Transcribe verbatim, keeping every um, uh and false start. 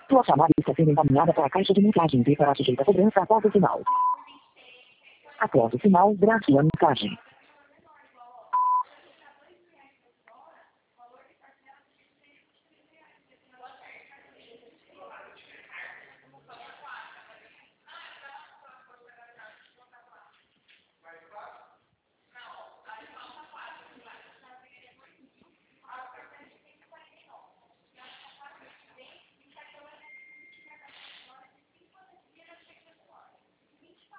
Tua chamada está sendo encaminhada para a caixa de mensagens e para sujeita a cobrança após o sinal. Após o sinal, grave sua mensagem.